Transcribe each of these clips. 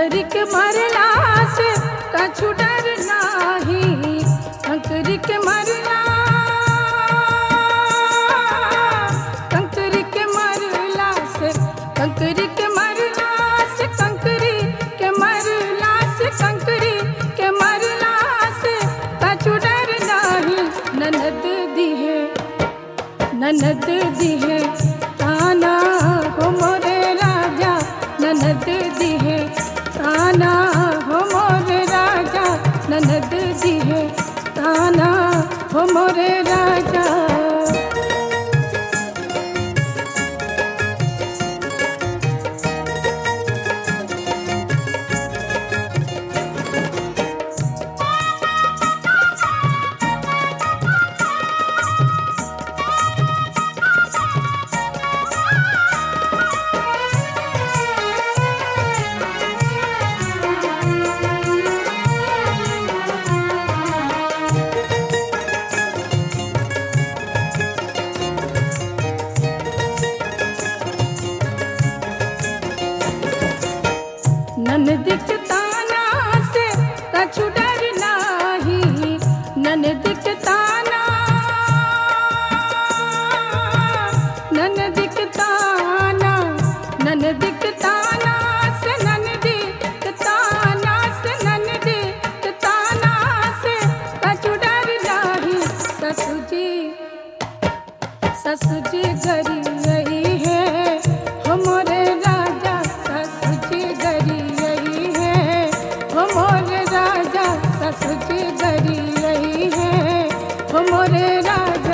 कंकरी के मरला से कछु डर नाही, कंकरी के मरला, कंकरी के मरला से, कंकरी के मरला से, कंकरी के मरला से, कंकरी के मरला से कछु डर नाही। ननद दी है, ननद दी है ताना हो मोरे राजा, ननद दी है ताना हो मोरे राजा, ननद दी है ताना हो मोरे राजा। ननद के ताना से कछु डर नाही, ननद के ताना, ननद के ताना, ननद के ताना से, ननद के ताना से, ननद के ताना से कछु डर नाही। ससुर जी, ससुर जी गरी यही है हो मोरे राजा, ससुर जी गरी यही है हो मोरे राजा, ससुर जी गरी यही है हो मोरे राजा।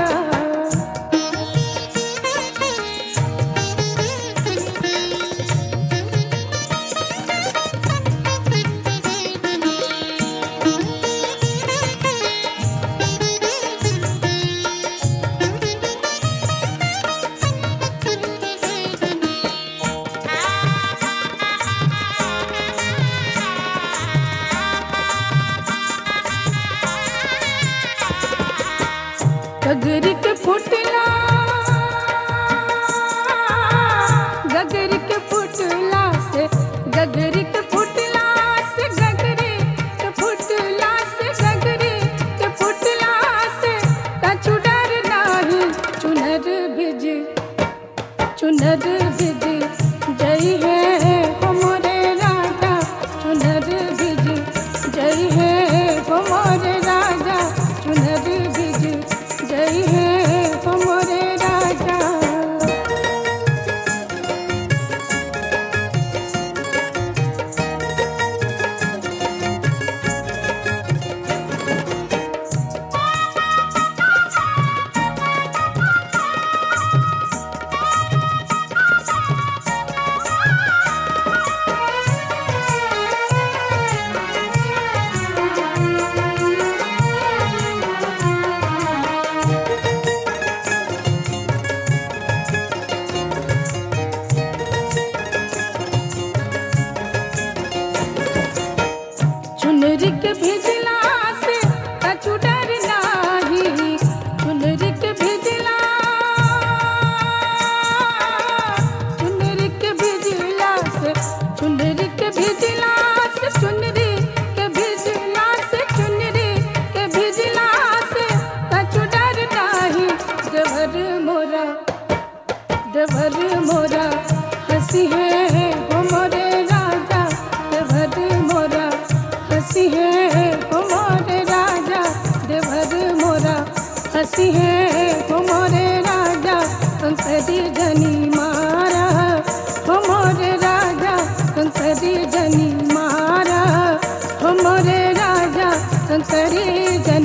गगरी के फुटला, गगरी के फुटला से, गगरी के फुटला से, गगरी के फुटला से, गगरी के फुटला से कछु डर नाही। चुनर भिज, चुनर भिज जई है हो मोरे राजा, चुनर भिज जई है हो मोरे राजा, चुनर भिज जई है हो मोरे राजा। चुनरी के भिजला से कछु डर नाही, चुनरी के भिजला, चुनरी के भिजला से, चुनरी के भिजला से, चुनरी के भिजला से, चुनरी के भिजला से कछु डर नाही। देवर मोरा, देवर मोरा हंसी है हो मोरे राजा, देवर मोरा हंसी है हो मोरे राजा, देवर मोरा हंसी है हो मोरे राजा। कंकरी जनी मारा हो मोरे राजा, कंकरी जनी मारा हो मोरे राजा, कंकरी जनी